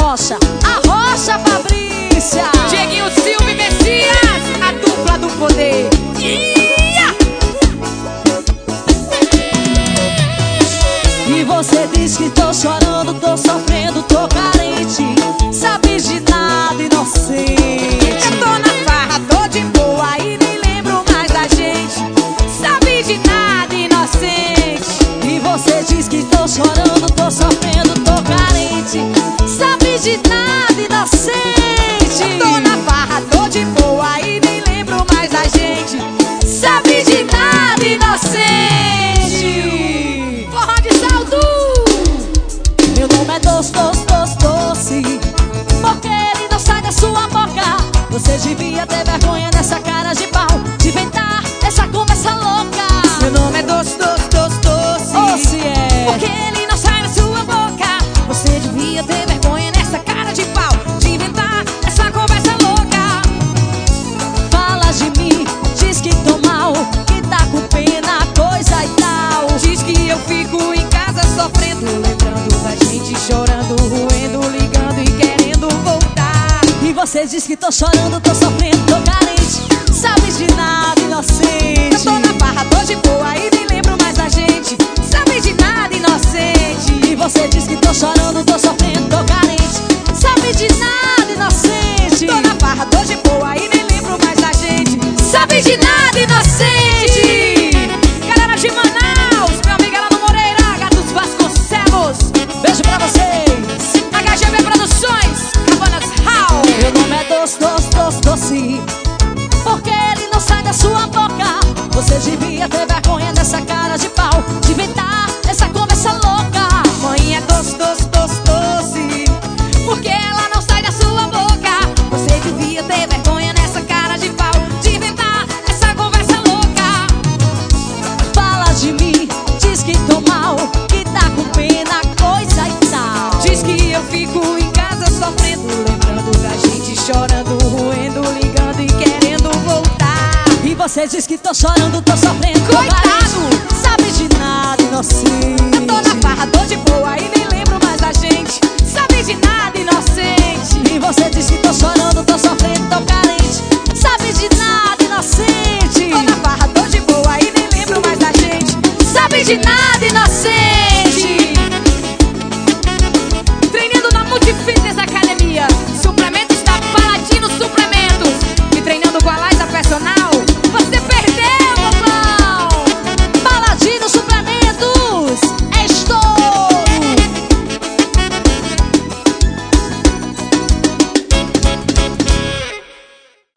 Rocha, Fabrícia, Dieguinho Silva e Messias, a dupla do poder. E você diz que tô chorando, tô sofrendo, tô carente, sabe de nada, inocente. Eu tô na farra, tô de boa e nem lembro mais da gente, sabe de nada, inocente. E você diz que tô chorando, tô sofrendo, tô carente, sabe de nada, inocente. Eu tô na farra, tô de boa e nem lembro mais da gente, sabe de nada, inocente. Forró de saldo. Meu nome é Doce, porque ele não sai da sua boca. Você devia ter vergonha nessa cara de pau, de inventar essa conversa louca. Meu nome é Doce, é. porque ele não sai da sua boca. Você devia ter vergonha nessa cara de pau, de inventar essa conversa louca. Fala de mim, diz que tô mal, que tá com pena, coisa e tal. Diz que eu fico em casa sofrendo, lembrando da gente, chorando, roendo, ligando e querendo voltar. E você diz que tô chorando, tô sofrendo, tô carente, sabe de nada, inocente. Eu tô na farra, tô de boa e nem lembro mais da gente, sabe de nada, inocente. E você diz que tô chorando, tô sofrendo, tô carente, sabe de nada, inocente. Tô na farra, tô de boa e nem lembro mais da gente, sabe de nada, inocente. Galera de Manaus, meu amigo Elano Moreira, Gatos Vasconcelos, Beijo pra vocês. HGB Produções, Cabanas Hall. Meu nome é Doce, porque ele não sai da sua boca. Você devia ter vergonha nessa cara de pau, de inventar essa conversa louca. Mãe é doce, porque ela não sai da sua boca. Você devia ter vergonha nessa cara de pau, de inventar essa conversa louca. Fala de mim, diz que tô mal, que tá com pena, coisa e tal. Diz que eu fico em casa sofrendo, lembrando da gente, chorando, roendo, ligando e querendo voltar. E você diz que tô chorando, tô sofrendo, tô Coitado! carente, sabe de nada, inocente.